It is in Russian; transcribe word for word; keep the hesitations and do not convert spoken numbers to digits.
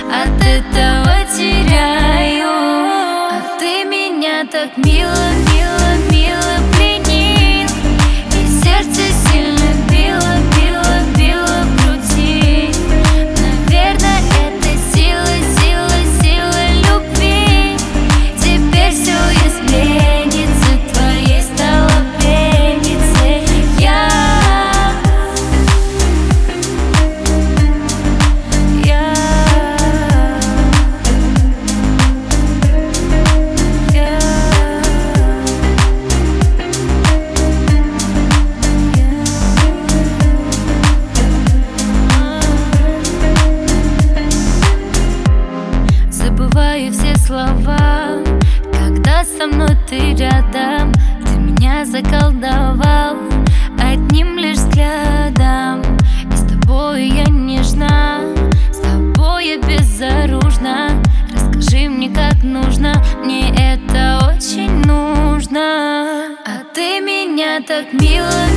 от этого теряю. А ты меня так мило, мило, мило пленил, и сердце сильно било, било, било в груди. Наверное, это сила, сила, сила любви. Теперь все изменится, твоей стала пленницей я. Я. Я. Забываю все слова, когда со мной ты рядом. Ты меня заколдовал одним лишь взглядом. И с тобой я нежна, с тобой я безоружна. Расскажи мне, как нужно, мне это очень нужно. А ты меня так мило,